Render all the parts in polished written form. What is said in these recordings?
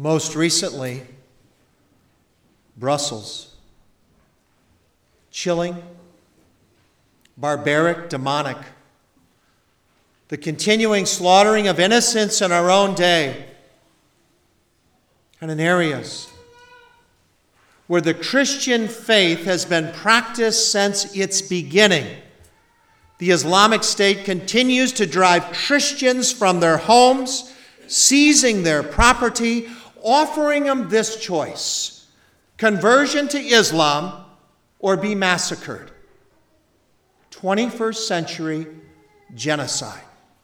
Most recently, Brussels. Chilling, barbaric, demonic. The continuing slaughtering of innocents in our own day and in areas where the Christian faith has been practiced since its beginning. The Islamic State continues to drive Christians from their homes, seizing their property, offering them this choice: conversion to Islam or be massacred. 21st century genocide.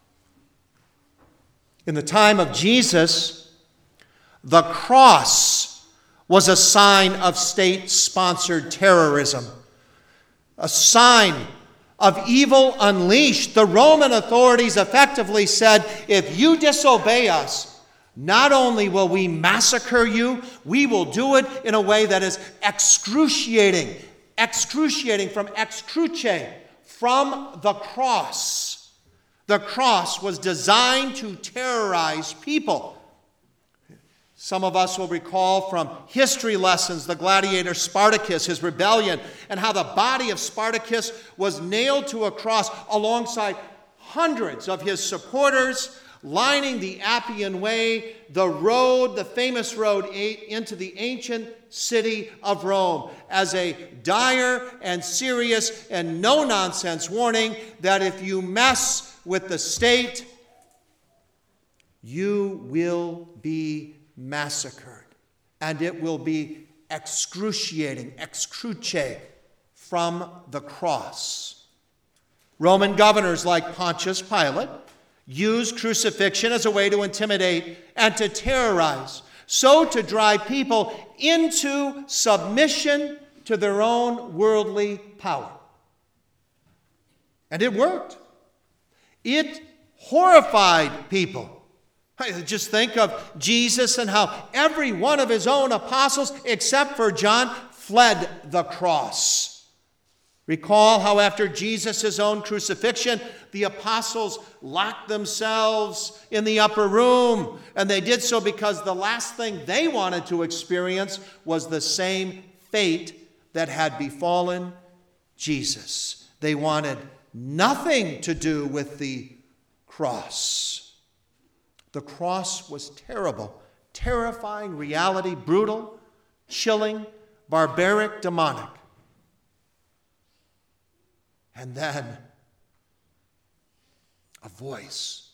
In the time of Jesus, the cross was a sign of state-sponsored terrorism, a sign of evil unleashed. The Roman authorities effectively said, if you disobey us, not only will we massacre you, we will do it in a way that is excruciating from excruce, from the cross. The cross was designed to terrorize people. Some of us will recall from history lessons the gladiator Spartacus, his rebellion, and how the body of Spartacus was nailed to a cross alongside hundreds of his supporters, lining the Appian Way, the road, the famous road into the ancient city of Rome, as a dire and serious and no-nonsense warning that if you mess with the state, you will be massacred. And it will be excruciating, excruce, from the cross. Roman governors like Pontius Pilate used crucifixion as a way to intimidate and to terrorize, so to drive people into submission to their own worldly power. And it worked. It horrified people. Just think of Jesus and how every one of his own apostles, except for John, fled the cross. Recall how after Jesus' own crucifixion, the apostles locked themselves in the upper room. And they did so because the last thing they wanted to experience was the same fate that had befallen Jesus. They wanted nothing to do with the cross. The cross was terrible, terrifying reality, brutal, chilling, barbaric, demonic. And then a voice.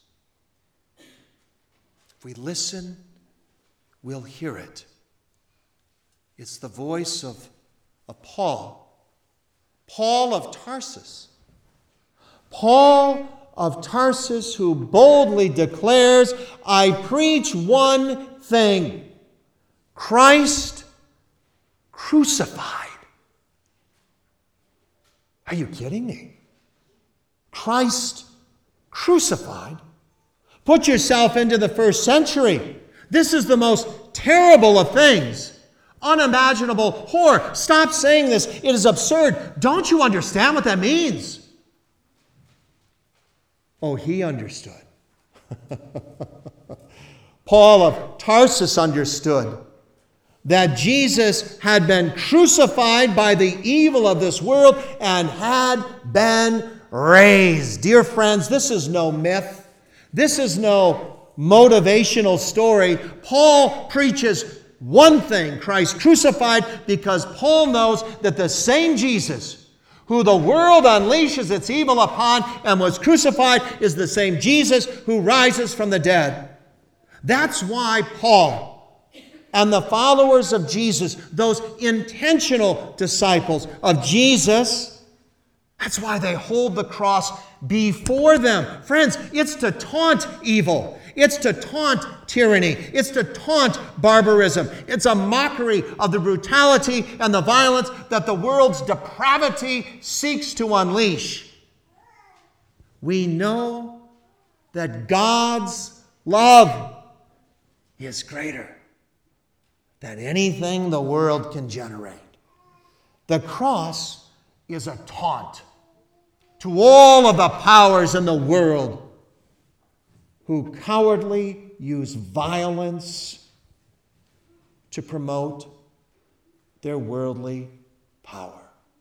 If we listen, we'll hear it. It's the voice of Paul of Tarsus. Paul of Tarsus, who boldly declares, I preach one thing, Christ crucified. Are you kidding me? Christ crucified? Put yourself into the first century. This is the most terrible of things. Unimaginable horror. Stop saying this. It is absurd. Don't you understand what that means? Oh, he understood. Paul of Tarsus understood that Jesus had been crucified by the evil of this world and had been raised. Dear friends, this is no myth. This is no motivational story. Paul preaches one thing, Christ crucified, because Paul knows that the same Jesus who the world unleashes its evil upon and was crucified is the same Jesus who rises from the dead. That's why Paul and the followers of Jesus, those intentional disciples of Jesus, that's why they hold the cross before them. Friends, it's to taunt evil. It's to taunt tyranny. It's to taunt barbarism. It's a mockery of the brutality and the violence that the world's depravity seeks to unleash. We know that God's love is greater than anything the world can generate. The cross is a taunt to all of the powers in the world who cowardly use violence to promote their worldly power.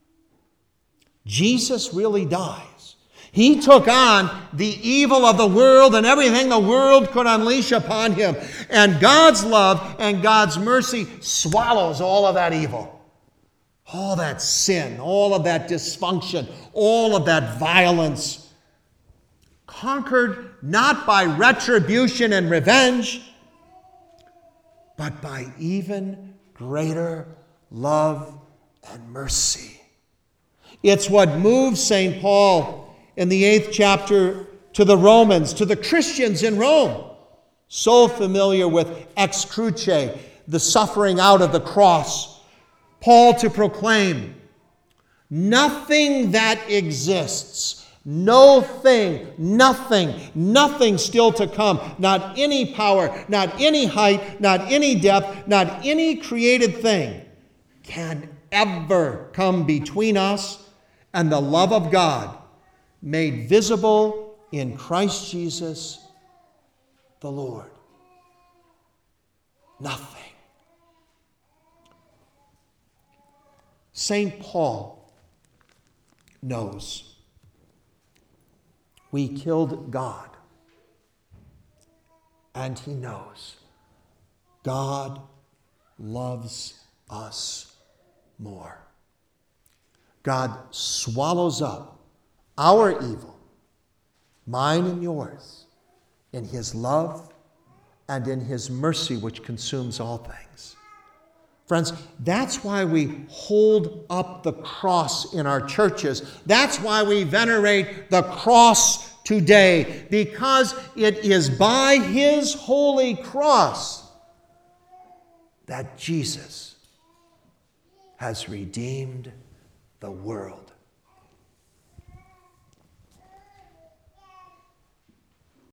Jesus really dies. He took on the evil of the world and everything the world could unleash upon him. And God's love and God's mercy swallows all of that evil. All that sin, all of that dysfunction, all of that violence. Conquered not by retribution and revenge, but by even greater love and mercy. It's what moves St. Paul in the 8th chapter to the Romans, to the Christians in Rome, so familiar with ex cruce, the suffering out of the cross. Paul to proclaim, nothing that exists, nothing still to come, not any power, not any height, not any depth, not any created thing can ever come between us and the love of God made visible in Christ Jesus the Lord. Nothing. St. Paul knows we killed God, and he knows God loves us more. God swallows up our evil, mine and yours, in his love and in his mercy, which consumes all things. Friends, that's why we hold up the cross in our churches. That's why we venerate the cross today, because it is by his holy cross that Jesus has redeemed the world.